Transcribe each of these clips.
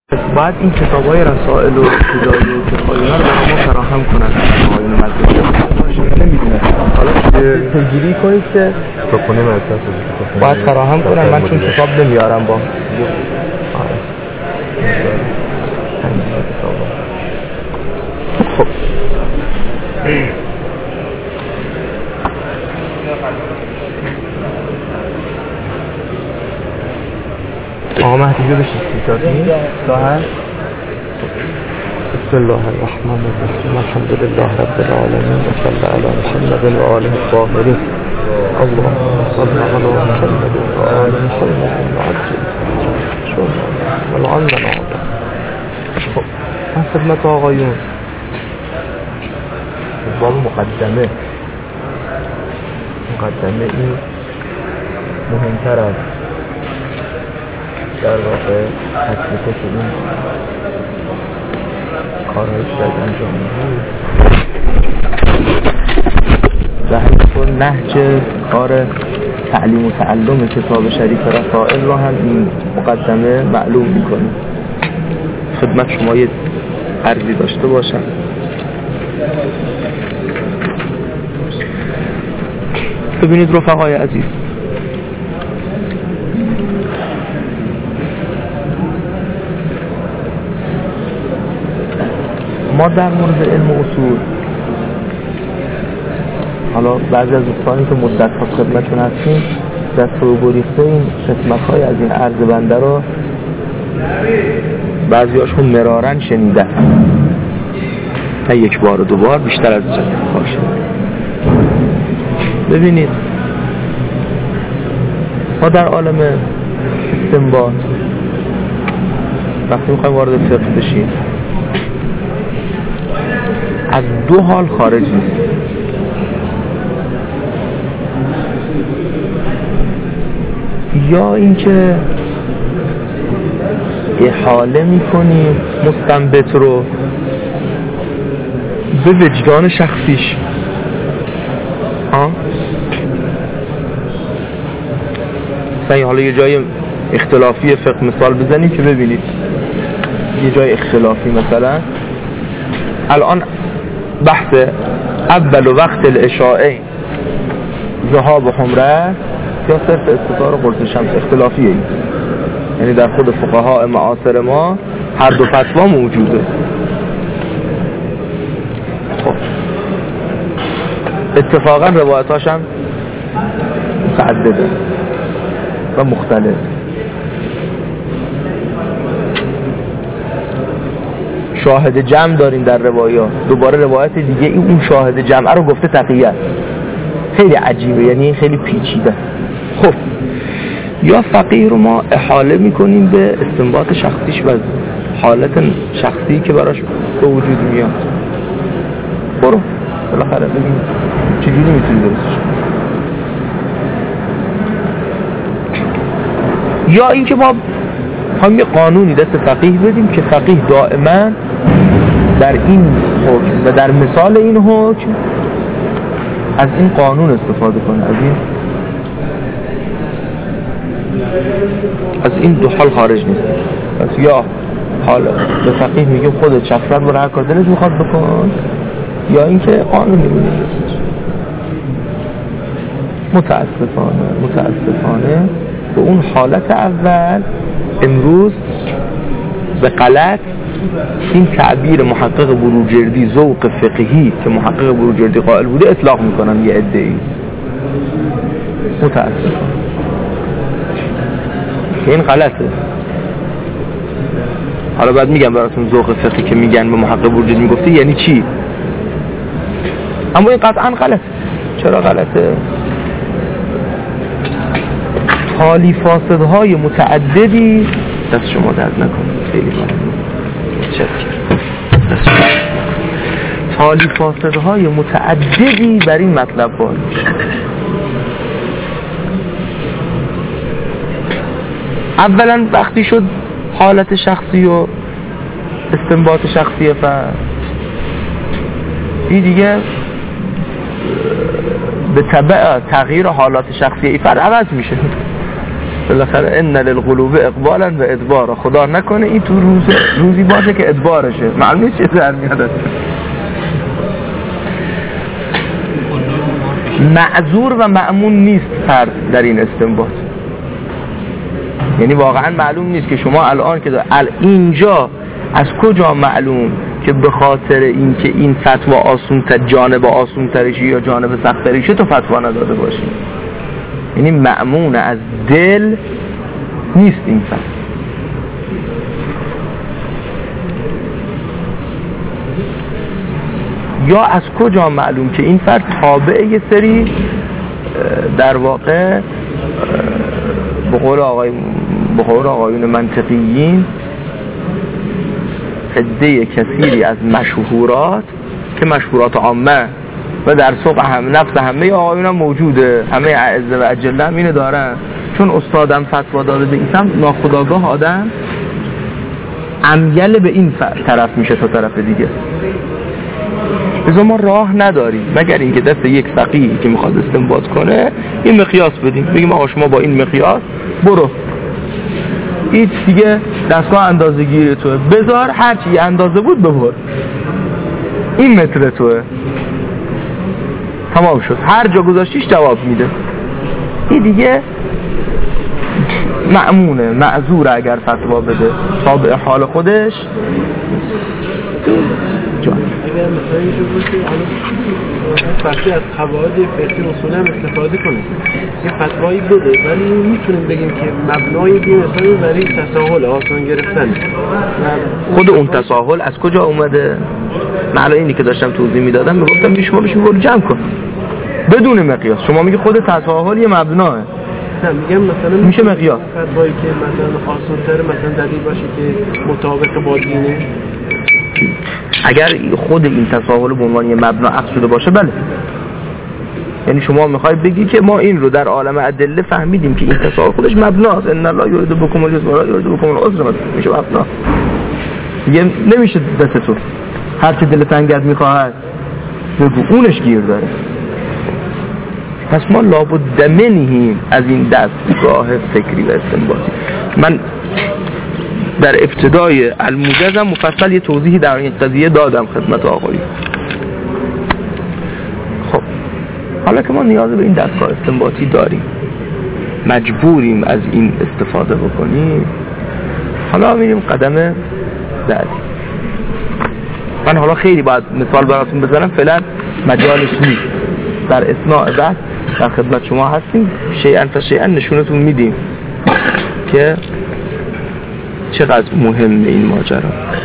باید این کتاب‌های رسائل و ابتدایی و کفایی‌ها رو برای ما فراهم کنند. آقایون مدرسه نمی‌دونن. حالا پیگیری کنید که کتابخونه مدرسه باید فراهم کنن. من چون کتاب نمیارم با خب آقا مهدی بیا بشید سیتاتی ساحل. بسم الله الرحمن الرحیم الحمد لله رب العالمین و صلی علی محمد و آله الطاهرین اللهم صل علی محمد و آل محمد وعجل والعلم العظیم. خب من خدمت آقایون با مقدمه این مهمتر است در واقع تکلیفه که این کارهایی که باید انجام میدید و همینطور نهج کار تعلیم و تعلم کتاب شریف رسائل را هم این مقدمه معلوم میکنه. خدمت شما یه عرضی داشته باشم. ببینید رفقای عزیز، ما در مورد علم اصول، حالا بعضی از دوستانی که مدت ها خدمتتون هستیم دست و گریخته این قسمت‌های از این عرض بنده رو بعضی هاشون مرارن شنیدن، نه یک بار و دو بار، بیشتر از چند بار شنیدن. ببینید ما در عالم استنباط وقتی میخوایم وارد فقه بشیم از دو حال خارج نیست. یا اینکه احاله میکنیم مستنبط رو به وجدان شخصیش، مثلا حالا یه جای اختلافی فقه مثال بزنیم که ببینید یه جای اختلافی، مثلا الان بحث اول وقت العشاءین ذهاب حمره یا صرف استثار قرص شمس اختلافیه، یعنی در خود فقهای معاصر ما هر دو فتوا موجوده. خب اتفاقا روایتاش هم متعدده و مختلف. شاهد جمع داریم در روایات، دوباره روایت دیگه اون شاهد جمع رو گفته تقیه. خیلی عجیبه، یعنی خیلی پیچیده. خب یا فقیه رو ما احاله میکنیم به استنباط شخصیش و حالت شخصی که براش به وجود میاد. برو بالاخره ببین چجوری میتونی درستش. یا اینکه ما هم یه قانونی دست فقیه بدیم که فقیه دائما در این حکم و در مثال این حکم از این قانون استفاده کنه، از این دو حال خارج نیست. پس یا حالا به فقیه میگیم خودت شخصت برای هر کار دلت میخواد بکن، یا اینکه قانونی میگیم. متاسفانه به اون حالت اول امروز به غلط این تعبیر محقق بروجردی ذوق فقهی که محقق بروجردی قائل بوده اطلاق میکنن یه عده‌ای. متاسفانه این غلطه. حالا بعد میگم براتون ذوق فقهی که میگن به محقق بروجردی میگفته یعنی چی، اما این قطعا غلطه. چرا غلطه؟ حالی فاسدهای متعددی دست شما درد نکنه، خیلی ممنون، حالی فاسدهای متعددی بر این مطلب باید. اولا وقتی شد حالت شخصی و استنباط شخصی این دیگه به تبع تغییر حالات شخصی فرد عوض میشه. بالاخره ان للقلوب اقبالا و ادبارا، خدا نکنه این تو روزی باشه که ادبارشه، معلوم نیست چه در میاد. معذور و مأمون نیست فرد در این استنباط، یعنی واقعا معلوم نیست که شما الان که اینجا از کجا معلوم که به خاطر این که این فتوا آسون‌تر، جانب آسون‌ترشه یا جانب سخت‌ترشه تو فتوا نداده باشی. یعنی مأمون از دل نیست این فتوا. یا از کجا معلوم که این فرد تابع یه سری در واقع به قول آقایون منطقیین عده کثیری از مشهورات که مشهورات عامه و در سوق هم نفس همه آقایون هم موجوده، همه اعزه و اجله هم اینو دارن، چون استادم فتوا داده به این سمت ناخودآگاه آدم امیل به این طرف میشه تا طرف دیگه. بذار ما راه نداریم مگر اینکه دست یک فقیهی که میخواد استنباط کنه این مقیاس بدیم، بگیم آقا شما با این مقیاس برو، این دیگه دستگاه اندازه گیری توه، بذار هرچی اندازه بود ببر، این متر توه، تمام شد، هر جا گذاشتیش جواب میده. این دیگه مأمونه، معذور اگر فتوا بده، تابع حال خودش جان. اگر مثلا اینجور باشه فرقی از قواعد فقهی اصول هم استفاده کنه، یه فتوایی بده ولی میتونیم بگیم که مبنای دین مثلا برای تساهل آسان گرفتن. خود اون تساهل از کجا اومده؟ معلا اینی که داشتم توضیح میدادم میگفتم شما بشین برو جمع کن بدون مقیاس. شما میگی خود تساهل یه مبناه، نه میگم مثلا میشه مقیاس فتوایی که مثلا آسان‌تر مثلا دلیل باشه که مطابق با دینه. اگر خود این تساهل به عنوان یه مبنا اخذ شده باشه بله، یعنی شما میخوای بگی که ما این رو در عالم ادله فهمیدیم که این تساهل خودش مبناست، ان الله یرید بكم اليسر ولا یرید بكم العسر، میشه مبنا. دیگه نمیشه دست تو هر چه دل تنگت میخواهد بگو، اونش گیر داره. پس ما لابد منیم از این دستگاه فکری و استنباطی. من در ابتدای الموجزم مفصل یه توضیحی در این قضیه دادم خدمت آقایی. خب حالا که ما نیاز به این دستگاه استنباطی داریم، مجبوریم از این استفاده بکنیم، حالا میریم قدم بعدی. من حالا خیلی باید مثال براتون بزنم، فعلا مجالش نیست، در اثناء بعد در خدمت شما هستیم، شیئا فشیئا نشونتون میدیم که چقدر مهمه این ماجرا.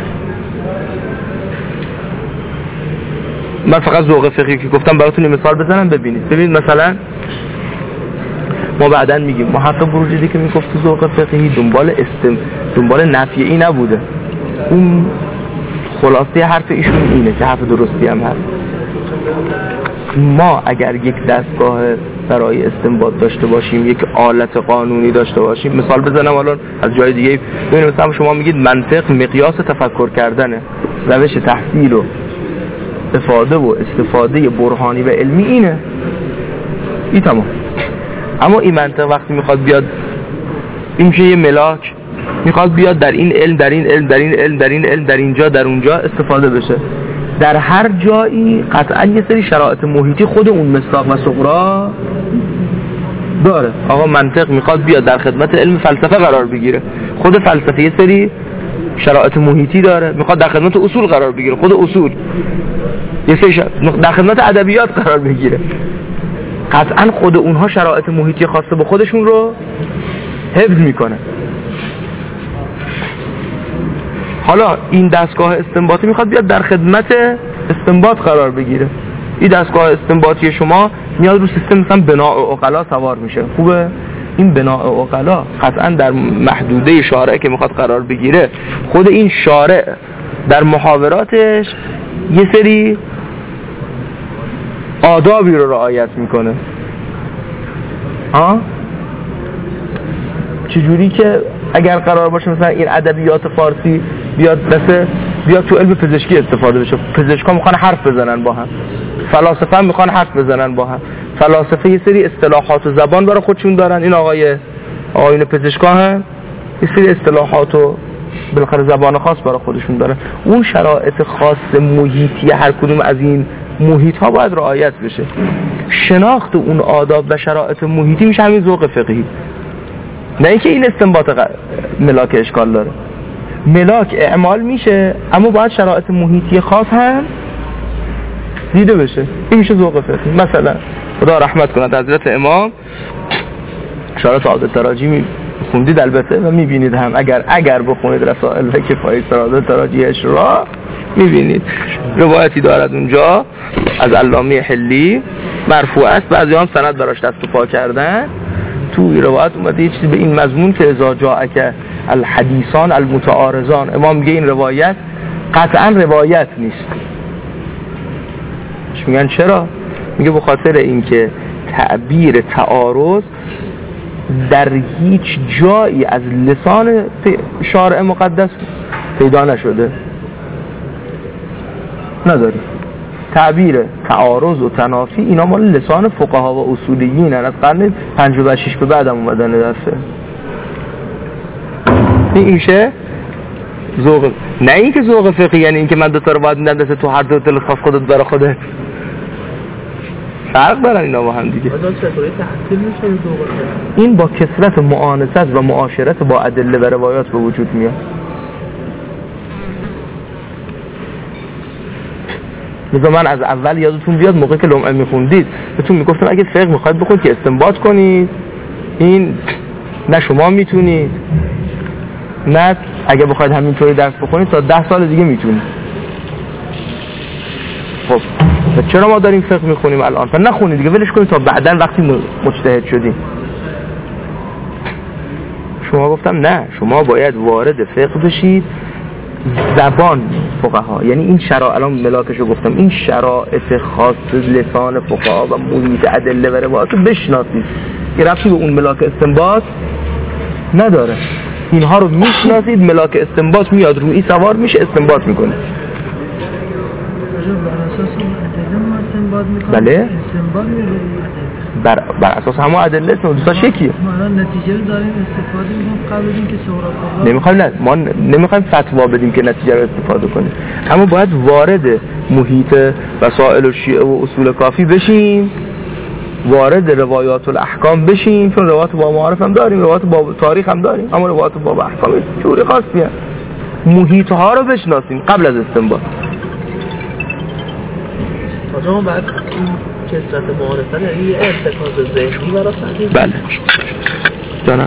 من فقط ذوق فقهی که گفتم براتون مثال بزنم ببینید. ببینید مثلا ما بعداً میگیم محقق بروجردی که میگفت ذوق فقهی دنبال نفی نبوده، اون خلاصه حرف ایشون اینه که حرف درستی هم هست. ما اگر یک دستگاه برای استنباط داشته باشیم، یک آلت قانونی داشته باشیم، مثال بزنم الان از جای دیگه، ببینید مثلا شما میگید منطق مقیاس تفکر کردنه، روش تحصیل و افاده و استفاده برهانی و علمی اینه، این تمام. اما این منطق وقتی میخواد بیاد، این میشه یه ملاک، میخواد بیاد در این علم، در این علم، در این علم، در این علم، در اینجا، در اونجا استفاده بشه. در هر جایی قطعا یه سری شرایط محیطی خود اون مصداق و سغرا داره. آقا منطق میخواد بیاد در خدمت علم فلسفه قرار بگیره، خود فلسفه یه سری شرایط محیطی داره، میخواد در خدمت اصول قرار بگیره، خود اصول یه سری در خدمت ادبیات قرار بگیره، قطعا خود اونها شرایط محیطی خاصه به خودشون رو حفظ میکنه. حالا این دستگاه استنباطی میخواد بیاد در خدمت استنباط قرار بگیره. این دستگاه استنباطی شما میاد رو سیستم مثلا بناء عقلا سوار میشه، خوبه؟ این بناء عقلا قطعا در محدوده شارع که میخواد قرار بگیره، خود این شارع در محاوراتش یه سری آدابی رو رعایت میکنه. چجوری که اگر قرار باشه مثلا این ادبیات فارسی بیاد تو علم پزشکی استفاده بشه، پزشکا میخوان حرف بزنن با هم، فلاسفه هم میخوان حرف بزنن با هم، فلاسفه یه سری اصطلاحات و زبان برای خودشون دارن، این آقای آیین پزشکان هم یه سری اصطلاحات و بالاخره زبان خاص برای خودشون داره. اون شرایط خاص محیطی هر کدوم از این محیط ها باید رعایت بشه. شناخت اون آداب و شرایط محیطی میشه همین ذوق فقهی، نه اینکه این استنباط ملاک اشکال داره. ملاک اعمال میشه اما باید شرایط محیطی خاص هم دیده بشه. این میشه ذوق فقهی. مثلا خدا رحمت کنه حضرت امام شارح سعادت تراجی خوندید البته و میبینید هم اگر بخونید رسائل و کفایه سعادت تراجیش را میبینید روایتی دارد اونجا از علامه حلی مرفوع است، بعضی هم سند براش دست و پا کردن. تو روایت اومده یه چیزی به این مضمون که اذا جاءک الحدیثان المتعارضان. امام میگه این روایت قطعا روایت نیست. میگن چرا؟ میگه به خاطر اینکه تعبیر تعارض در هیچ جایی از لسان شارع مقدس پیدا نشده، نداری. تعبیر تعارض و تنافی اینا مال لسان فقها و اصولیین از قرن 5 و 6 به بعد هم اومدن دسته. این میشه ذوق، نه اینکه ذوق فقهی یعنی اینکه من دو تا رو باید میدم دست تو هر دو دل خاص خودت برای خودت. فرق دارن اینا با هم دیگه. این با کثرت معانست و معاشرت با ادله و روایات به وجود میاد. مثلا من از اول یادتون بیاد موقع که لمعه میخوندید بهتون میگفتم اگه فقه میخواید بخونید که استنباط کنید، این نه شما میتونید نه اگه بخواید همینطوری درس بخونید تا 10 سال دیگه میتونید. خب چرا ما داریم فقه میخونیم الان؟ تا نخونید دیگه، ولش کنید تا بعداً وقتی مجتهد شدیم. شما گفتم نه، شما باید وارد فقه بشید. زبان فقها یعنی این شرایط، الان ملاکشو گفتم، این شرایط خاص لسان فقها و محیط ادله و روایات رو بشناسید که ربطی به اون ملاک استنباط نداره. اینها رو میشناسید، ملاک استنباط میاد روی سوار میشه استنباط میکنه. بله بر اساس همون ادله دوستاش یکیه. ما نتیجه رو داریم استفاده می‌کنیم قبل از اینکه سهراب نمیخوایم، نه ما نمیخوایم فتوا بدیم که نتیجه رو استفاده کنیم، اما باید وارد محیط وسائل الشیعه و اصول کافی بشیم، وارد روایات الاحکام بشیم، چون روایات باب معارف هم داریم، روایات باب تاریخ هم داریم، اما روایات باب احکام جوری خاصیه. محیط ها رو بشناسیم قبل از استنباط. آجا بعد کثرت معارفه یعنی ارتکاز ذهنی برای سعی. بله جانم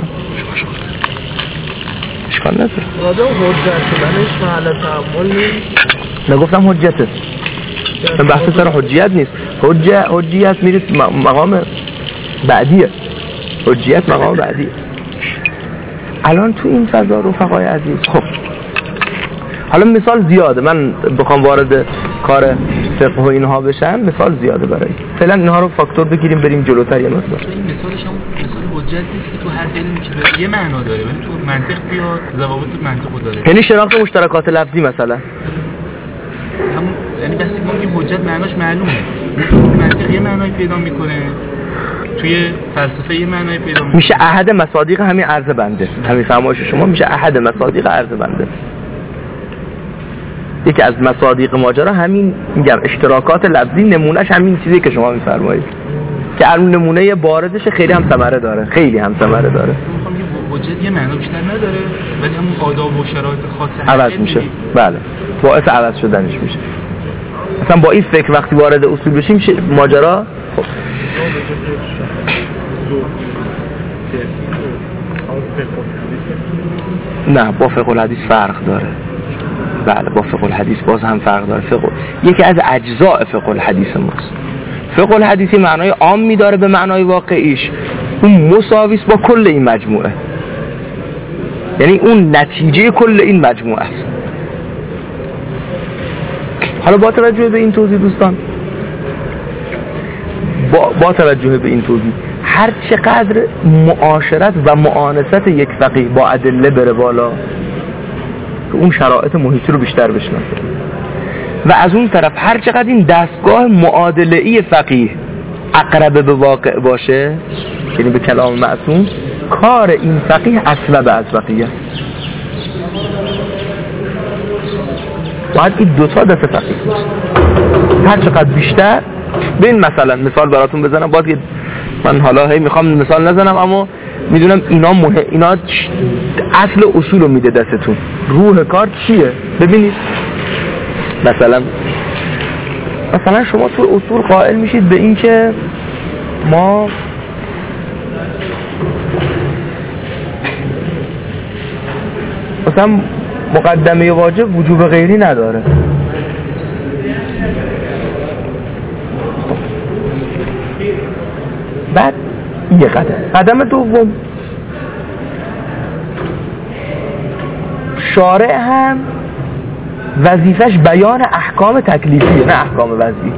اشکال نداره. آجا حجت شدنش محل تعامل نیست. نگفتم حجته، بحث سر حجیت نیست. حجیت میرید مقام بعدیه. حجیت مقام بعدیه. الان تو این فضا رفقای عزیز، خب حالا مثال زیاده، من بخوام وارد کار فقه و اینها بشم مثال زیاده برای فعلا اینها رو فاکتور بگیریم بریم جلوتر. یه مثال این مثالش هم مثال حجت نیست که تو هر علمی که یه معنا داره ولی تو منطق بیاد ضوابط منطق داره. یعنی شناخت مشترکات لفظی مثلا همون یعنی بحثی که حجت معناش معلومه، منطق یه معنایی پیدا میکنه، توی فلسفه یه معنایی پیدا میکنه. میشه احد مصادیق همین عرض بنده، همین فرمایش شما میشه احد مصادیق عرض بنده. یکی از مصادیق ماجرا همین میگم اشتراکات لفظی، نمونهش همین چیزی که شما میفرمایید که الان نمونه باردش خیلی هم ثمره داره، خیلی هم ثمره داره. وجود یه معنا بیشتر نداره ولی همون آداب و شرایط خاص عوض میشه. بله باعث عوض شدنش میشه. مثلا با این فکر وقتی وارد اصول بشیم ماجرا خب نه با فقه الحدیث فرق داره. بله با فقه الحدیث باز هم فرق داره. یکی از اجزاء فقه الحدیث ماست. فقه الحدیثی معنای عامی داره به معنای واقعیش، اون مساویس با کل این مجموعه، یعنی اون نتیجه کل این مجموعه است. حالا با توجه به این توضیح دوستان، با توجه به این توضیح هر چقدر معاشرت و معانست یک فقیه با ادله بره بالا که اون شرایط محیطی رو بیشتر بشناسه و از اون طرف هر چقدر این دستگاه معادله‌ای فقیه اقرب به واقع باشه، یعنی به کلام معصوم، کار این فقیه اصلب از بقیه، باید این دوتا دست فقیه هر چقدر بیشتر. ببین مثلا مثال براتون بزنم، باید من حالا هی میخوام مثال نزنم اما میدونم اینا اینا اصل اصول رو میده دستتون. روح کار چیه؟ ببینید مثلا شما تو اصول قائل میشید به این که ما مثلا مقدمه واجب وجوب غیری نداره. بعد یه قدم دوم، شارع هم وظیفش بیان احکام تکلیفیه نه احکام وضعی.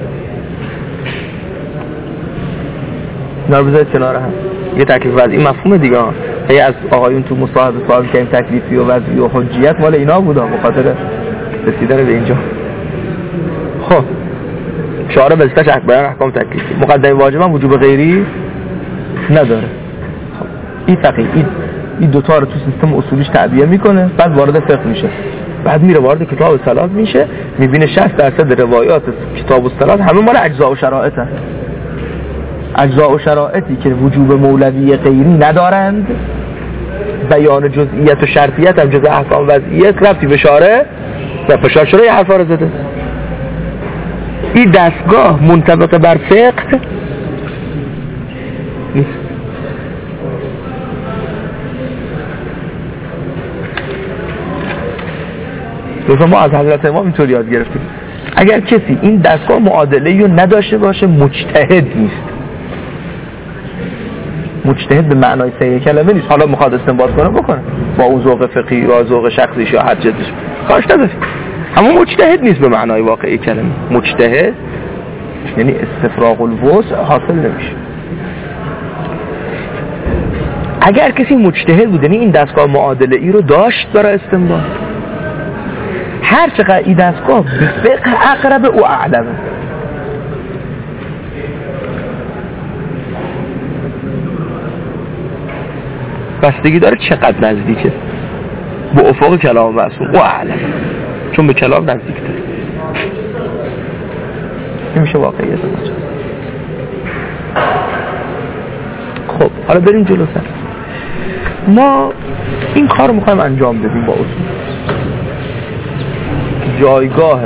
نارو بذارید کنار هم. یه تکلیف وضعی مفهوم دیگه ها. هی از آقایون تو مصاحبه سوال کردیم تکلیفی و وضعی و حجیت مال اینا بوده به خاطر رسیدن به اینجا. خب شارع وظیفش بیان احکام تکلیفی، مقدمه واجب هم وجوب غیری نداره. خب این فقیه این دوتا رو تو سیستم اصولیش تعبیه میکنه، بعد وارد فقه میشه، بعد میره وارد کتاب الصلات میشه، میبینه 60% روایات کتاب الصلات همه مال اجزاء و شرائط هست. اجزاء و شرائطی که وجوب مولوی غیری ندارند، بیان جزئیت و شرطیت هم جزء احکام وضعیت، ربطی به شارع و فشار شروع حرفا رو زده. این دستگاه منطبق بر فقه نیست. دوستان ما از حضرت امام اینطور یاد گرفتیم اگر کسی این دستگاه معادله‌ای رو نداشته باشه مجتهد نیست. مجتهد به معنای صحیح کلمه نیست. حالا میخواد استنباط کنه بکنه با اون ذوق فقهی و ذوق شخصیش یا هر جدش کارش نداره، اما مجتهد نیست به معنای واقعی کلمه. مجتهد یعنی استفراغ الوسع حاصل نمیشه. اگر کسی مجتهد بود یعنی این دستگاه معادله ای رو داشت برای استنباط، هر چقدر این دستگاه به فقه اقرب او اعلمه. بستگی داره چقدر نزدیکه به افق کلام معصوم او اعلم، چون به کلام نزدیک داره. این میشه واقعیت ماجرا. خب حالا بریم جلوتر. ما این کار رو میخوایم انجام بدیم با اصول. جایگاه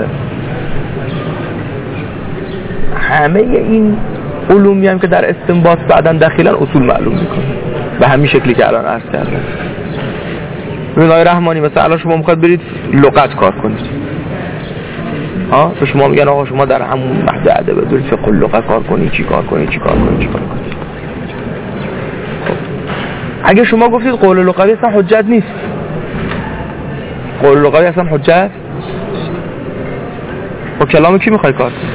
همه این علومی هم که در استنباط بعدن دخیلن اصول معلوم میکنه به همین شکلی که الان عرض کردم. ببین آقای رحمانی مثلا الان شما میخواید برید لغت کار کنید، به شما میگن آقا شما در همون مهد ادب برید فقه لغت کار کنید، چی کار کنید. خب اگه شما گفتید قول لغوی اصلا حجت نیست، قول لغوی اصلا حجت، با کلام کی میخوای کار کنید؟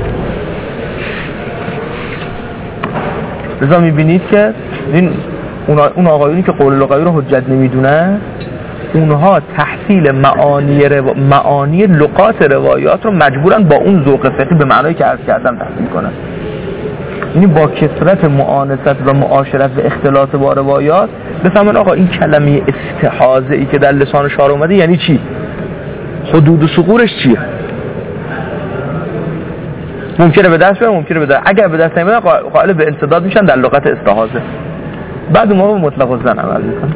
لذا میبینید که اون آقایونی که قول لغوی رو حجت نمیدونن، اونها تحصیل معانی لغات روایات رو مجبورن با اون ذوق فقهی به معنایی که عرض کردم تحصیل کنن. یعنی با کثرت معانست و معاشرت و اختلاط با روایات بفهمن آقا این کلمه استحاضه ای که در لسان شارع اومده یعنی چی، حدود و ثغورش چیه. ممکنه به دست بیارن، ممکنه به دست، اگر به دست نمیارن قائل به انسداد میشن در لغت استحاضه. بعد ما به مطلق الظن عمل میکنن.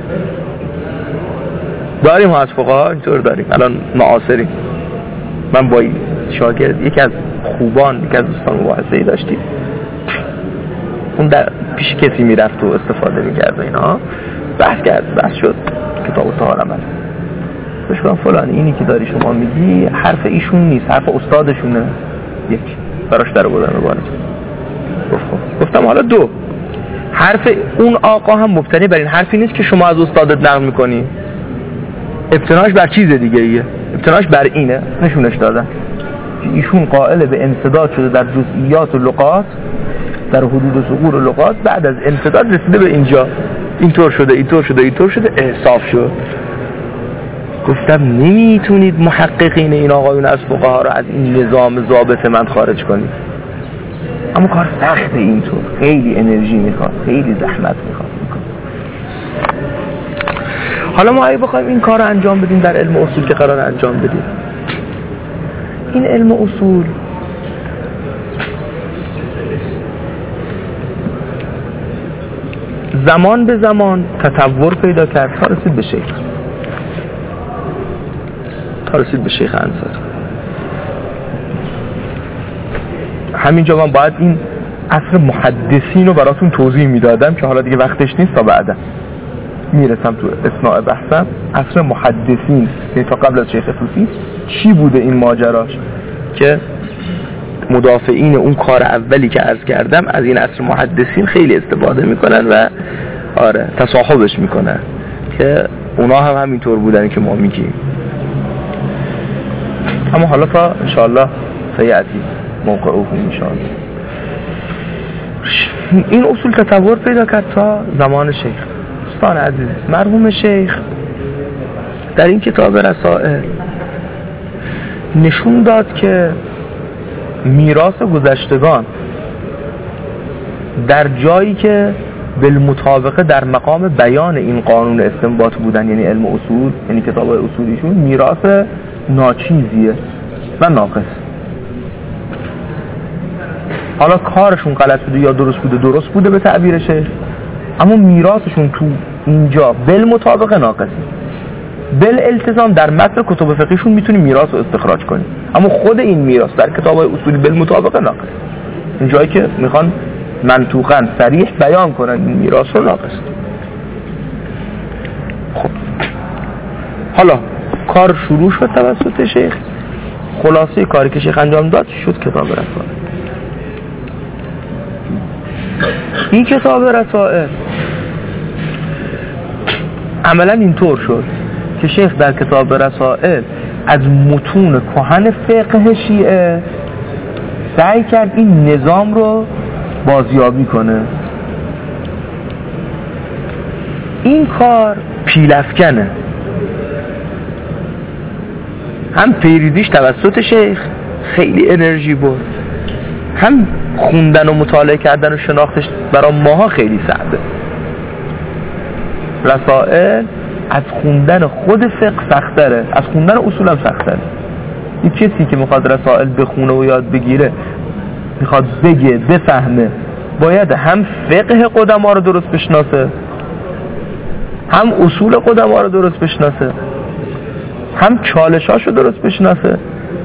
داریم ها از فقها اینطور داریم. الان معاصریم. من با شاگرد یکی از خوبان، یکی از دوستان مباحثه‌ای داشتیم، اون در پیش کسی میرفت و استفاده میکرد و اینا، بحث شد کتاب طهارت عمل. بهش گفتم فلان اینی که داری شما میگی حرف ایشون نیست، حرف استادشونه. یک براش در بردن مبارک. گفتم حالا دو، حرف اون آقا هم مبتنی بر این حرفی نیست که شما از استادت نقل میکنی، ابتناش بر چیز دیگه ایه، ابتناش بر اینه. نشونش دادن ایشون قائل به انسداد شده در جزئیات و لغات، در حدود و ثغور و لغات، بعد از انسداد رسیده به اینجا، اینطور شده احصاف شد. گفتم نمیتونید محققین این آقایون از فقها رو از این نظام ضابط من خارج کنید، اما کار سخته، اینطور خیلی انرژی میخواد، خیلی زحمت میخواد. حالا ما اگه بخوایم این کار رو انجام بدیم در علم اصول که قرار انجام بدیم، این علم اصول زمان به زمان تطور پیدا کرد تا رسید به شیخ انصاری. همینجا من باید این عصر محدثین رو براتون توضیح میدادم که حالا دیگه وقتش نیست، تا بعدا میرسم تو اثناء بحثم. عصر محدثین یعنی تا قبل از شیخ طوسی چی بوده این ماجراش که مدافعین اون کار اولی که عرض کردم از این عصر محدثین خیلی استفاده میکنن و آره تصاحبش میکنن که اونا هم همینطور بودن که ما میگیم. اما حالا تا انشاءالله سیعتی موقعه انشاءالله این اصول تطور پیدا کرد تا زمان شیخ. دوستان عزیز، مرحوم شیخ در این کتاب رسائل نشون داد که میراث گذشتگان در جایی که بالمطابقه در مقام بیان این قانون استنباط بودن، یعنی علم اصول، یعنی کتاب‌های اصولیشون، میراث ناچیزیه و ناقص. حالا کارشون غلط بوده یا درست بوده به تعبیر شیخ، اما میراثشون تو اینجا بالمطابقه ناقصه. بالالتزام در متن کتب فقهیشون میتونیم میراث رو استخراج کنیم، اما خود این میراث در کتاب‌های اصولی بالمطابقه ناقص. این جایی که میخوان منطوقاً صریح بیان کنن این میراث رو ناقص. خب حالا کار شروع شد توسط شیخ. خلاصه کاری که شیخ انجام داد شد کتاب رسائل. این کتاب رسائل عملا اینطور شد که شیخ در کتاب رسائل از متون کهن فقه شیعه سعی کرد این نظام رو بازیابی کنه. این کار پیلافکنه، هم پیریزیش توسط شیخ خیلی انرژی بود، هم خوندن و مطالعه کردن و شناختش برای ماها خیلی سخته. رسائل از خوندن خود فقه سختره، از خوندن اصول هم سختره. این کسی که میخواد رسائل بخونه و یاد بگیره، میخواد بگه بفهمه، باید هم فقه قدما رو درست بشناسه، هم اصول قدما رو درست بشناسه، هم چالشاشو درست بشناسه،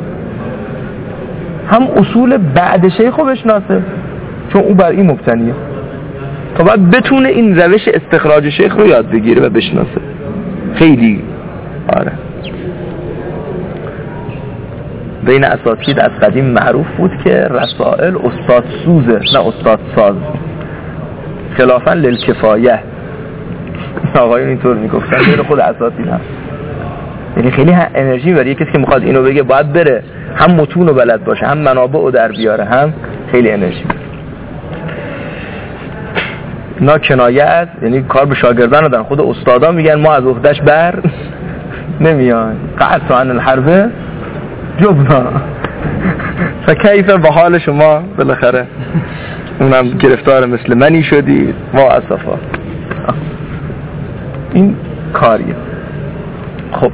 هم اصول بعد شیخو بشناسه، چون او بر این مبتنیه، تا باید بتونه این روش استخراج شیخ رو یاد بگیره و بشناسه. خیلی آره بین اساتید از قدیم معروف بود که رسائل استاد سوزه نه استاد ساز، خلافاً للکفایه. آقایون اینطور میگفتن بین خود اساتید هم، یعنی خیلی انرژی برای کسی که میخواد اینو بگه باید بره هم متون رو بلد باشه، هم منابع رو در بیاره، هم خیلی انرژی. اینا کنایه است، یعنی کار به شاگردان ندارن، خود استادا میگن ما از عهدهش بر نمیان. قعدت عن الحرب جبنا فکیف به حال شما، بالاخره اونم گرفتار مثل منی شدی ما اسفا. این کاریه. خب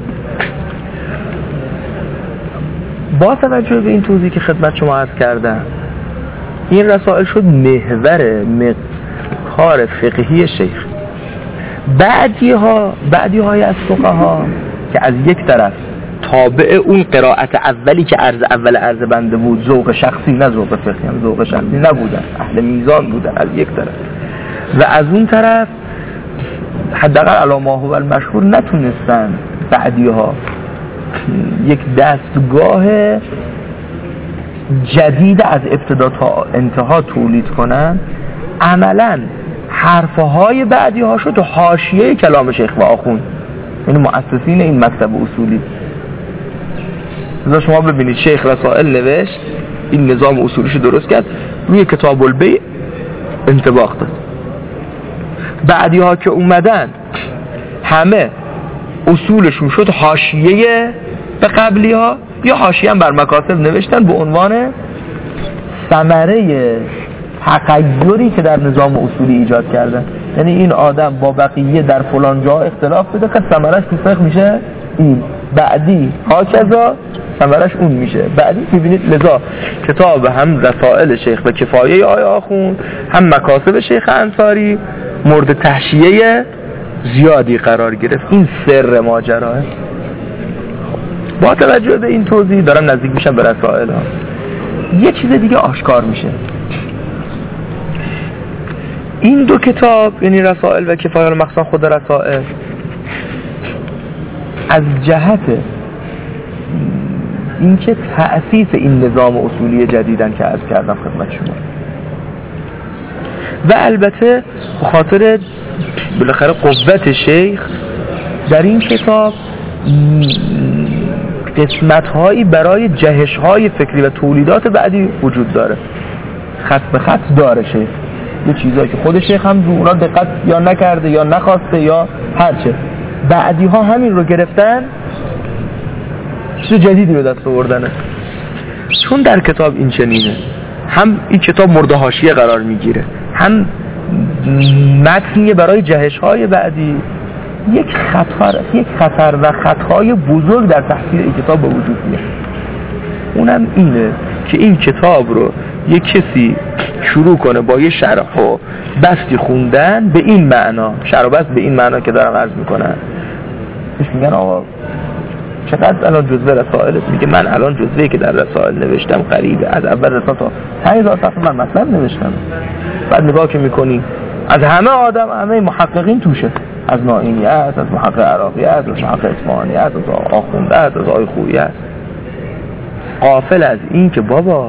با توجه به این توضیحی که خدمت شما عرض کردم، این رسائل شد محور کار فقهی شیخ. بعدی های از فقها که از یک طرف تابع اون قرائت اولی که اول عرض بنده بود، ذوق شخصی نه ذوق فقهی، هم ذوق شخصی نبودن، اهل میزان بودن از یک طرف، و از اون طرف حداقل علی ما هو المشهور نتونستن بعدی ها یک دستگاه جدید از ابتدا تا انتها تولید کنن. عملا حرفهای بعدی ها شد حاشیه کلام شیخ و آخوند، یعنی مؤسسین این مکتب اصولی. شما ببینید شیخ رسائل نوشت، این نظام اصولیشو درست کرد، روی کتاب البیع انطباق داد. بعدی ها که اومدن همه اصولشون شد حاشیه به قبلی ها، یا حاشیه هم بر مکاتب نوشتن به عنوان ثمره تغییری که در نظام اصولی ایجاد کردن. یعنی این آدم با بقیه در فلان جا اختلاف بده که ثمرش تو فقه میشه این، بعدی هاکذا ثمرش اون میشه بعدی. ببینید لذا کتاب هم رسائل شیخ و کفایه آقای آخوند هم مکاسب شیخ انصاری مورد تحشیه زیادی قرار گرفت. این سر ماجراه. با توجه به این توضیح دارم نزدیک میشم به رسائل ها. یه چیز دیگه آشکار میشه. این دو کتاب یعنی رسائل و کفایه مخصوصا خود رسائل از جهت اینکه تأسیس این نظام اصولی جدیدن که عرض کردم خدمت شما و البته بخاطر بالاخره قوت شیخ در این کتاب قسمت‌هایی برای جهش‌های فکری و تولیدات بعدی وجود داره. خط به خط داره شیخ یه چیزایی که خود شیخ هم اونا دقت یا نکرده یا نخواسته یا هرچه بعدی ها همین رو گرفتن چیز جدیدی رو دست آوردنه. چون در کتاب این چنینه، هم این کتاب مورد حاشیه قرار میگیره، هم متنی برای جهش‌های بعدی. یک خطر و خطای بزرگ در تحصیل این کتاب به وجود میاد. اونم اینه که این کتاب رو یک کسی شروع کنه با یه شرح و بستی خوندن به این معنا، شرح و بست به این معنا که دارم عرض میکنن. میگن آقا چقدر الان جزوه رسائلت؟ میگه من الان جزوهی که در رسائل نوشتم قریبه از اول رسائل تا 5000 صفحه من مطلب نوشتم. بعد نگاه که میکنی از همه آدم، همه محققین توشه، از نائینی است، از محقق عراقی است، از محقق اصفهانی است، از آخونده است، از آقای خویی است. غافل از این که بابا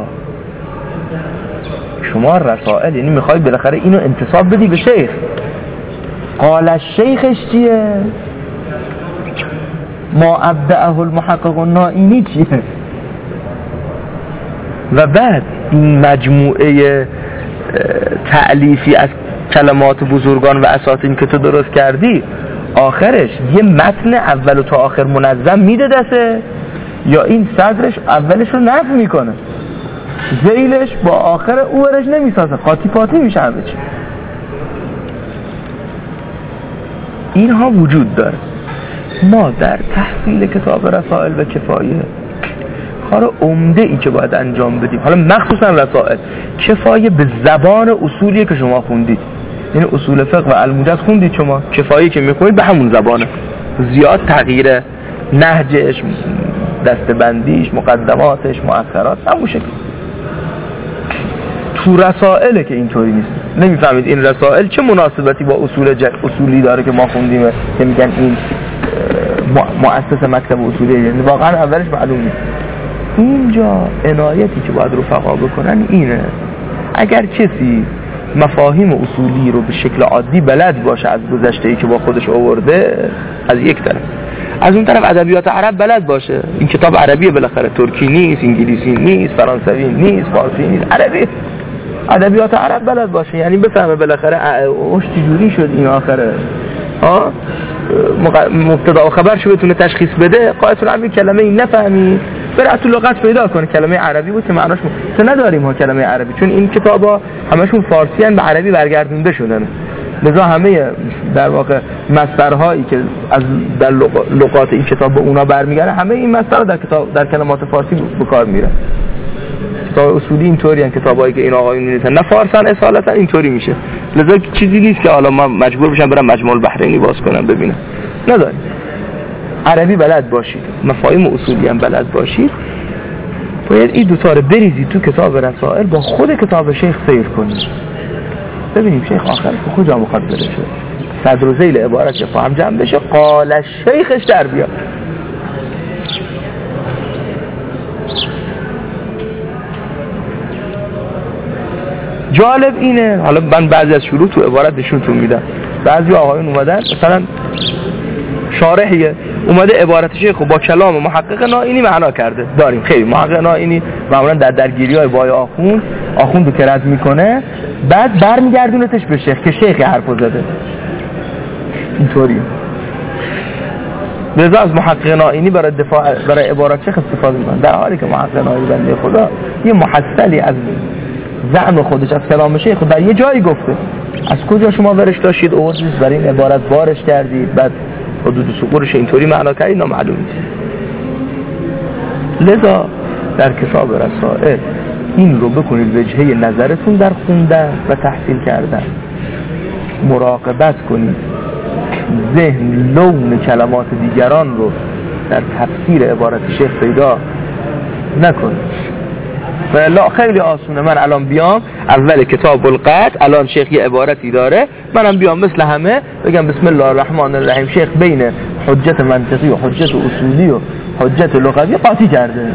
شما رسائل یعنی میخوای بالاخره اینو انتساب بدی به شیخ. قال الشیخش چیه؟ ما ابدعه المحقق النائینی چیه؟ و بعد این مجموعه تألیفی از کلمات بزرگان و اساطین که تو درست کردی آخرش یه متن اول تا آخر منظم میده دسته، یا این صدرش اولش رو نفی میکنه ذیلش با آخر اولش نمیسازه، قاطی پاتی میشه همه چی. اینها وجود داره. ما در تحصیل کتاب رسائل و کفایه کار عمده ای که باید انجام بدیم، حالا مخصوصا رسائل کفایه به زبان اصولی که شما خوندید، یعنی اصول فقه و الموجز خوندید شما، کفایه که میخونید به همون زبانه، زیاد تغییر نهجش، دستبندیش، مقدماتش، مؤخرات همون شکل. تو رسائله که اینطوری نیست. نمیفهمید این رسائل چه مناسبتی با اصولی داره که ما خوندیم که میگن این مؤسس مکتب اصولی، یعنی واقعا اولش معلوم نیست. اینجا عنایتی که باید رفقا بکنن اینه اگر کسی مفاهیم اصولی رو به شکل عادی بلد باشه از گذشته‌ای که با خودش آورده از یک طرف، از اون طرف ادبیات عرب بلد باشه. این کتاب عربیه بالاخره، ترکی نیست، انگلیسی نیست، فرانسوی نیست، فارسی نیست، عربی. ادبیات عرب بلد باشه، یعنی بفهمه بالاخره چجوری شد این آخره مبتدا و خبرشو بتونه تشخیص بده. قاعدتون هم کلمه این نفهمی بره تو لغت پیدا کنه کلمه عربی بود که معناش تو نداریم ها کلمه عربی، چون این کتابا همشون فارسی ان به عربی برگردونده شدن. لذا همه در واقع مصدرهایی که از در لغات این کتاب به اونا برمیگره، همه این مصدرها در کتاب در کلمات فارسی به کار میره. کتاب اصولی اینطوری ان کتابایی که این آقایون می‌نویسن نه فارسن اصالتا اینطوری میشه. لذا چیزی نیست که حالا من مجبور بشم برم مجموع البحرینی باز کنم ببینم. نداری. عربی بلد باشید، مفاهیم اصولی هم بلد باشید. باید این دو تا رو بریزید تو کتاب رسائل، با خود کتاب شیخ سیر کنید. ببینیم شیخ آخر کجا میخواد بره شه. صدر و ذیل عبارت که فهم جمع بشه، قال شیخش در بیاد. جالب اینه، حالا من بعضی از شروع تو عبارت نشونتون میدم. بعضی آقایون اومدن مثلا شارحیه اومده عبارت شیخ با کلام محقق نائینی معنا کرده. داریم خیلی محقق نائینی معمولا در درگیری‌های با آخوند رو که رد میکنه، بعد برمیگردونتش به شیخ که شیخ حرفو زده. اینطوری لذا از محقق نائینی برای دفاع برای عبارت شیخ استفاده میکنه، در حالی که محقق نائینی بنده خدا یه محصلی از زعم خودش از کلام شیخ در یه جایی گفته از کجا شما ورش داشتید آوردید برای این عبارت بارش کردید بعد حدود سقورش اینطوری معنا کردید نامعلوم نیست. لذا در کتاب رسائل این رو بکنید وجهه نظرتون در خوندن و تحصیل کردن، مراقبت کنید ذهن لون کلمات دیگران رو در تفسیر عبارت شیخ پیدا نکنید. و خیلی آسونه من الان بیام اول کتاب القطع الان شیخ یه عبارتی داره منم بیام مثل همه بگم بسم الله الرحمن الرحیم شیخ بین حجت منطقی و حجت اصولی و حجت لغوی قاطی کرده.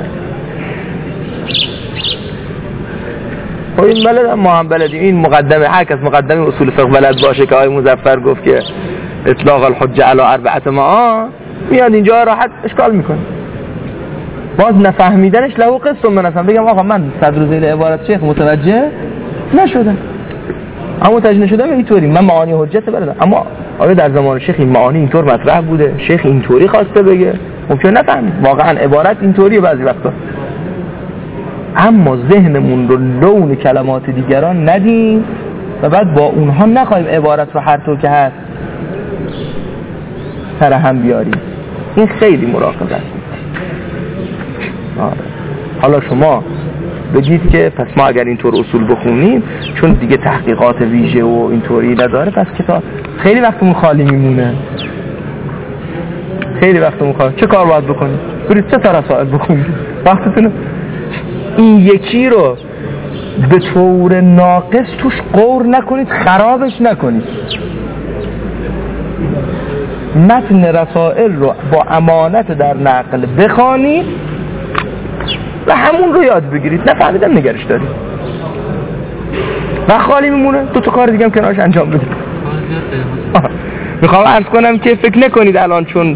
خب این بلد ما هم بلدیم این مقدمه هر کس مقدمه اصول فقه بلد باشه که آقای مظفر گفت که اطلاق الحجه علی اربعه معا میاد اینجا راحت اشکال میکنه. باز نفهمیدنش له قصه من اصلا بگم آقا من صدر ذیل عبارت شیخ متوجه نشدم اما متوجه نشدم اینطوری من معانی حجت بلدم اما آیا در زمان شیخ این معانی اینطور مطرح بوده شیخ اینطوری خواسته بگه ممکن نفهمید واقعا عبارت اینطوریه بعضی وقتا اما ذهنمون رو لون کلمات دیگران ندیم و بعد با اونها نخواهیم عبارت رو هر طور که هست سر هم بیاریم. این خیلی مراقبت است. حالا شما بگید که پس ما اگر اینطور اصول بخونیم چون دیگه تحقیقات ویژه و اینطوری نداره پس کتاب خیلی وقتمون خالی میمونه. خیلی وقتمون خالی. چه کار باید بکنید؟ برید چه تا رسائل بخونید وقتتون این یکی رو به طور ناقص توش غور نکنید خرابش نکنید. متن رسائل رو با امانت در نقل بخوانید و همون رو یاد بگیرید نفهمیدم نگرش دارید و خالی میمونه دو تا کار دیگه هم کنارش انجام بدید. میخوام عرض کنم که فکر نکنید الان چون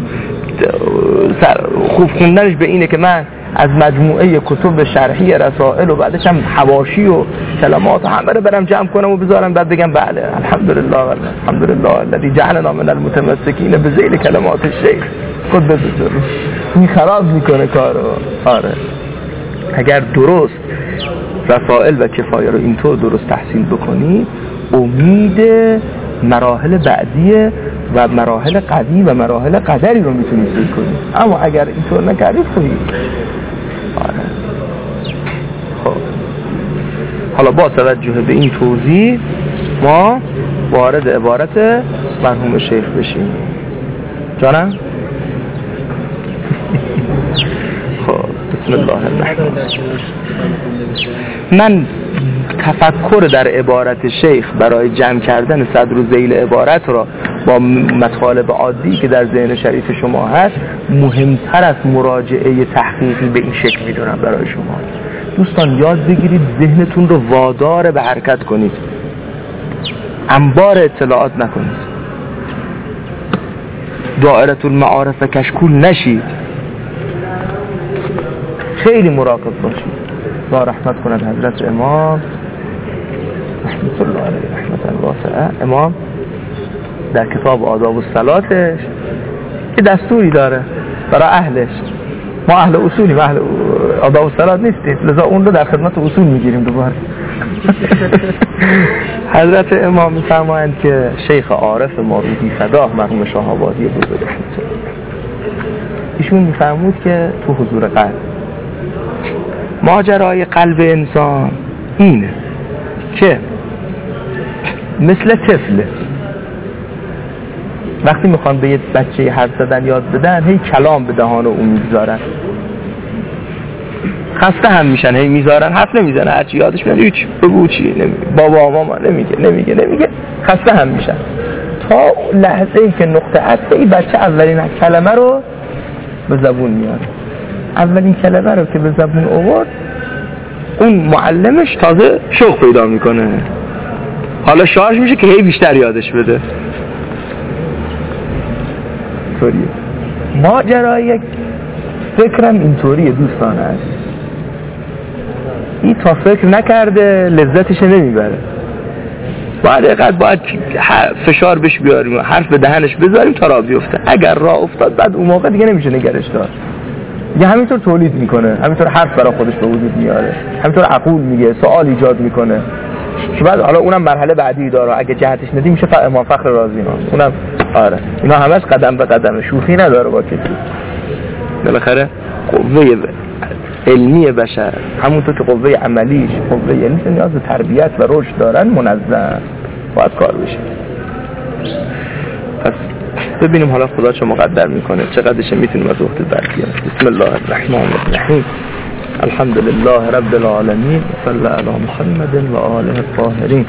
خوب خوندنش به اینه که من از مجموعه کتب شرحی رسائل و بعدش هم حواشی و کلمات و همه رو برم جمع کنم و بذارم بعد بگم بله الحمدلله الحمدلله الذی جعلنا من المتمسکین بذیل کلمات الشیخ خود بذار این خراب میکنه کارو. آره اگر درست رسائل و کفایه رو اینطور درست تحصیل بکنی امید مراحل بعدی و مراحل قدی و مراحل قدری رو میتونید بکنید. اما اگر اینطور نکردید خوبی. خب حالا با توجه به این توضیح ما وارد عبارت مرحوم شیخ بشیم. جانم خب بسم الله الرحمن من تفکر در عبارت شیخ برای جمع کردن صدر و ذیل عبارت را با مطالب عادی که در ذهن شریف شما هست مهمتر از مراجعه تحقیقی به این شکل میدونم برای شما. دوستان یاد بگیرید ذهنتون رو وادار به حرکت کنید انبار اطلاعات نکنید دائره المعارف کشکول نشید خیلی مراقب باشید. با رحمت کند حضرت امام رحمت الله علیه رحمت واسعه امام در کتاب آداب الصلاتش که دستوری داره برای اهلش ما اهل اصولیم اهل آداب الصلات نیستیم لذا اون رو در خدمت اصول میگیریم دوباره. حضرت امام میفرمایند که شیخ عارف ما روحی فداه مرحوم شاه آبادی بزرگ رحمت الله ایشون میفرمود که تو حضور قلب ماجرای قلب انسان اینه که مثل طفله وقتی میخوان به یه بچه حرف زدن یاد بدن هی کلام به دهان اون میگذارن خسته هم میشن هی میذارن حرف نمیزنه هرچی یادش میاد هیچ بگو چی نمیگه بابا ماما نمیگه خسته هم میشن تا لحظه ای که نقطه عطف این بچه اولین کلمه رو به زبون میاره. اولین کلمه رو که به زبون آورد اون معلمش تازه شوق پیدا میکنه حالا شارژ میشه که هی بیشتر یادش بده. طوریه ماجرای فکرم اینطوریه دوستان هست این تا فکر نکرده لذتش نمیبره باید فشار بهش بیاریم حرف به دهنش بذاریم تا راه بیفته اگر راه افتاد بعد اون موقع دیگه نمیشه نگرش داشت دیگه همینطور تولید میکنه همینطور حرف برای خودش به وجود میاره همینطور عقول میگه سوال ایجاد میکنه که بعد حالا اونم مرحله بعدی داره، اگه جهتش ندی میشه امام فخر رازی ها، اونم آره اینا همش قدم به قدم، شوخی نداره با کسی. بالاخره قوه علمی بشر همونطور که قوه عملیش قوه یعنی نیاز به تربیت و رشد دارن، منظم باید کار بشه. پس ببینیم حالا خدا چه مقدر میکنه، چقدرش میتونیم از وقت برگیریم. بسم الله الرحمن الرحیم. الحمد لله رب العالمین، صلی علی محمد و آله الطاهرین.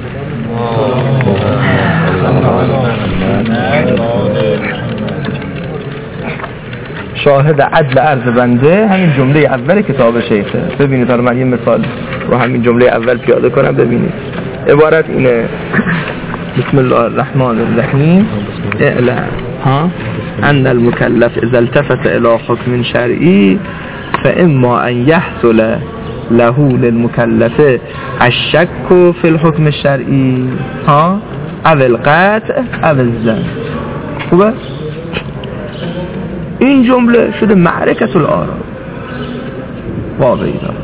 شاهد عدل عرض بنده همین جمله اول کتاب شیخه. ببینید حالا من یه مثال رو همین جمله اول پیاده کنم ببینید. عبارت اینه: بسم الله الرحمن الرحیم. اعلم ان المكلف اذا التفت الى حكم شرعي فاما ان يحصل له للمكلف الشك في الحكم الشرعي او القطع او الظن. خوبه؟ این جمله شده معرکت الآراء. واضحی داره.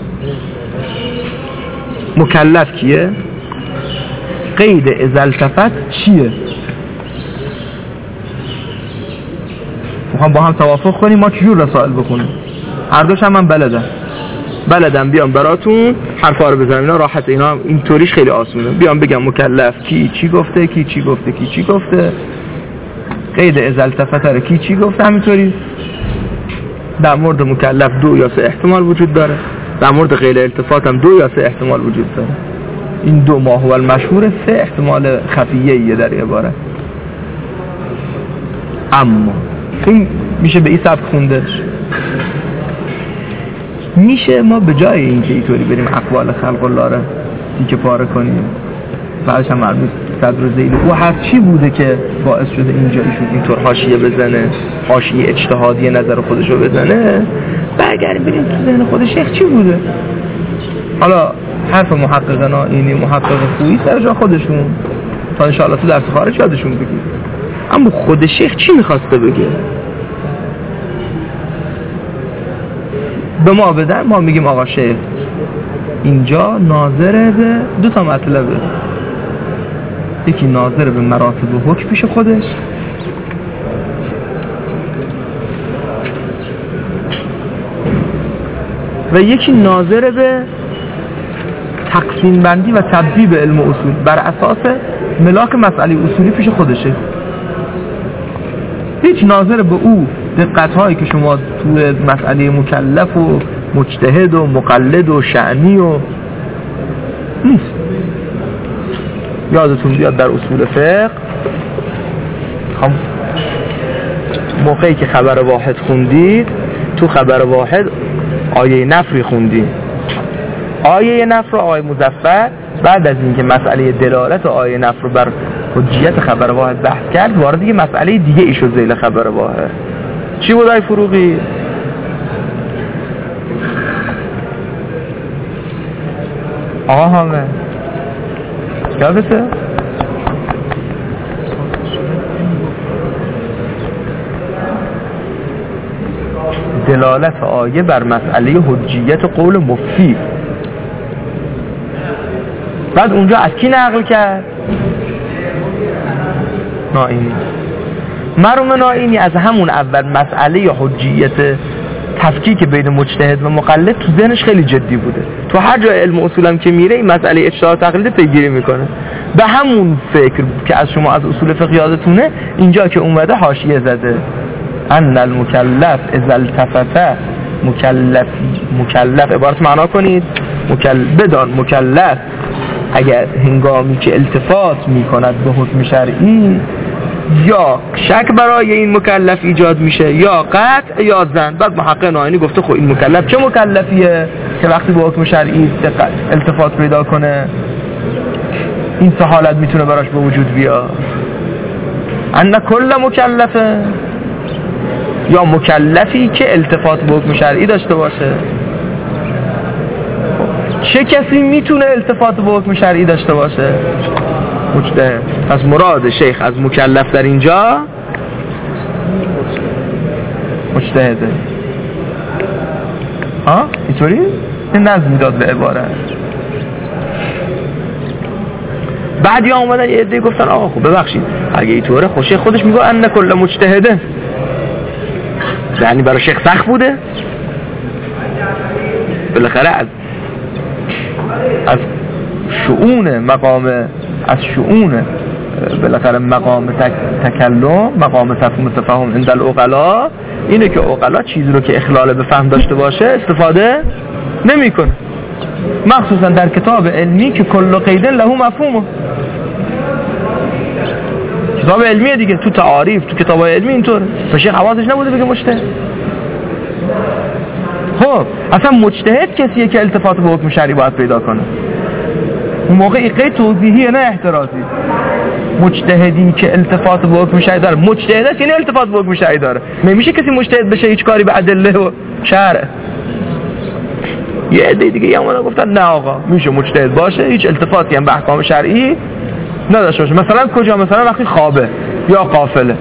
مکلف کیه؟ قید اذا التفت چیه؟ میخوام با هم توافق کنیم ما چجور رسائل بخونیم. هر دوش هم من بلدم بیام براتون حرفا رو بزنم. اینا راحت، اینا این طوریش خیلی آسونه. بیام بگم مکلف کی چی گفته، کی چی گفته، کی چی گفته، قید اذا التفت رو کی چی گفته. همینطوری در مورد مکلف 2 یا 3 احتمال وجود داره، در مورد قید التفات هم 2 یا 3 احتمال وجود داره. این 2 ما هو المشهور، 3 احتمال خفیه در عبارت. اما این میشه به این سبک خونده، میشه ما به جای اینکه اینطوری بریم اقوال خلق الله رو دیگه پاره کنیم، بعدش هم مربوط صدر و ذیل او هر چی بوده که باعث شده اینجا ایشون اینطور حاشیه بزنه، حاشیه اجتهادی نظر خودشو بزنه، برگردیم ببینیم تو ذهن خود شیخ چی بوده. حالا حرف محققنا اینی محقق خویی سر جا خودشون، تا انشاءالله تو درس خارج یادشون بگیم. اما خود شیخ چی میخواسته بگه به ما بدن، ما میگیم آقا شیخ اینجا ناظر به 2 تا مطلبه. یکی ناظر به مراتب و حکم پیش خودش، و یکی ناظر به تقسیم بندی و تبدیل علم و اصول بر اساس ملاک مسئله اصولی پیش خودشه. هیچ ناظر به او دقت هایی که شما تو مسئله مکلف و مجتهد و مقلد و شأنی و نیست. یادتون بیاد در اصول فقه موقعی که خبر واحد خوندید، تو خبر واحد آیه نفری خوندید. آیه نفر آیه مظفر بعد از اینکه مسئله دلالت آیه نفر بر حجیت خبر واحد بحث کرد، وارد یه مسئله دیگه ای شد ذیل خبر واحد. چی بود آی فروغی؟ آقا همه یادته؟ دلالت آیه بر مسئله حجیت قول مفتی. بعد اونجا از کی نقل کرد؟ نائینی. مرحوم نائینی از همون اول مسئله حجیت تفکیک بین مجتهد و مقلد تو ذهنش خیلی جدی بوده. تو هر جای علم اصولم که میره این مسئله اجتهاد تقلید پیگیری میکنه. به همون فکر که از شما از اصول فقه یادتونه، اینجا که اومده حاشیه زده ان المکلف اذا التفت مکلف عبارت معنا کنید بدان مکلف اگر هنگامی که التفات میکند به حکم شرعی یا شک برای این مکلف ایجاد میشه یا قطع یا ظن. بعد محقق نائینی گفته خب این مکلف چه مکلفیه که وقتی به حکم شرعی التفات پیدا کنه این سه حالت میتونه براش به وجود بیاد. ان کل مکلفه یا مکلفی که التفات به حکم شرعی داشته باشه. چه کسی میتونه التفات به حکم شرعی داشته باشه؟ مجتهد. پس مراد شیخ از مکلف در اینجا مجتهده. ها اینطوری این نظم میداد به عبارت. بعد یا اومدن یه عده گفتن آقا خب ببخشید اگه اینطوره خوشه خودش میگه ان کل مجتهده، یعنی برای شیخ سخت بوده بالاخره از شؤون مقام، از شؤون بالاخره مقام تکلم، مقام تفاهم عند العقلا اینه که عقلا چیزی رو که اخلال به فهم داشته باشه استفاده نمیکنه، مخصوصا در کتاب علمی که کل قید له مفهومه. کتاب علمیه دیگه، تو تعاریف تو کتاب علمی اینطوره. فشیخ حواسش نبوده بگه مجتهد. خب اصلا مجتهد کسیه که التفات به حکم شرعی باید پیدا کنه. اون موقع این قید توضیحیه نه احترازی. مجتهدی که التفات به حکم شرعی داره، مجتهد است یعنی التفات به حکم شرعی داره. نمیشه کسی مجتهد بشه هیچ کاری به ادله و شرع. یه عده دیگه یه اومدن گفتن نه آقا میشه مجتهد باشه هیچ التفاتی هم به احکام شرعی نداشته باشه. مثلا کجا؟ مثلا وقتی خوابه یا قافله.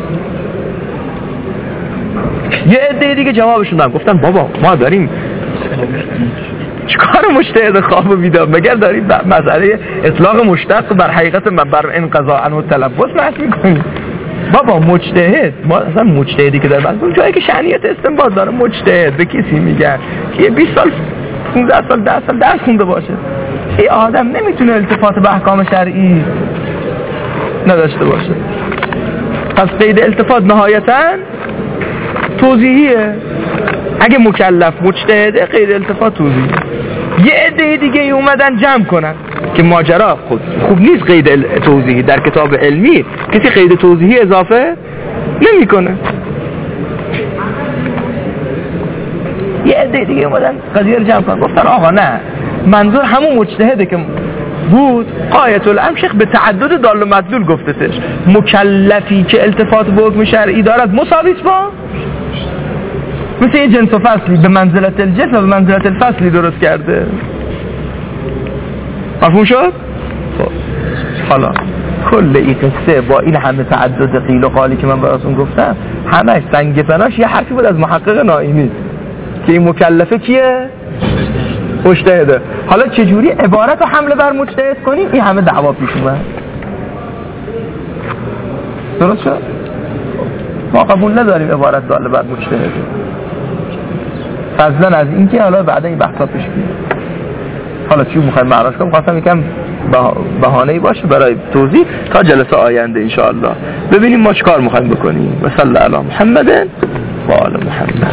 یه عده دیگه جوابشون دادن گفتن بابا ما داریم چیکار مجتهد خواب و بیدار مگر داریم مسئله اطلاق مشتق بر حقیقت بر انقضا عنه تلفظ بحث میکنیم. بابا مجتهد، ما اصلا مجتهدی که داره اون جایی که شأنیت استنباط داره مجتهد به کسی میگن که 20 سال 15 سال 10 سال درس خونده باشه. این آدم نمیتونه التفات به احکام شرعی نداشته باشه. پس قید التفات نهایتاً توضیحیه. اگه مکلف مجتهده قید التفات توضیحیه. یه عده دیگه اومدن جمع کنن که ماجرا خوب نیست قید توضیحی در کتاب علمی کسی قید توضیحی اضافه نمیکنه. یه عده دیگه اومدن قضیه رو جمع کنن گفتن آقا نه منظور همون مجتهده که بود غایت الامر شیخ به تعدد دال و مدلول گفتهش. مکلفی که التفات به حکم شرعی دارد مساویت با مثل یه جنس و فصلی به منزلت الجنس و به منزلت الفصلی درست کرده. مفهوم شد؟ حالا کل این قصه با این همه تعدد قیل و قالی که من براتون گفتم همش سنگ فناش یه حرفی بود از محقق نائینی که این مکلفه کیه؟ مجتهده. حالا چجوری عبارت رو حمله بر مجتهد کنیم؟ این همه دعوا پیش اومد. درست شد؟ ما قبول نداریم عبارت داله بر مجتهد. فضلا از این که حالا بعدا این بحثا پیش بیاد. حالا چی میخوایم معراج کنم؟ خواستم یکم بهانه‌ای باشه برای توضیح تا جلسه آینده ان شاء الله ببینیم ما چیکار میخوایم بکنیم. صلی الله علی محمد و آل محمد.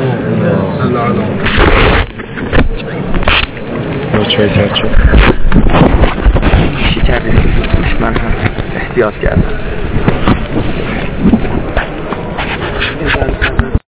چی کردی؟ من هم احتیاط کردم.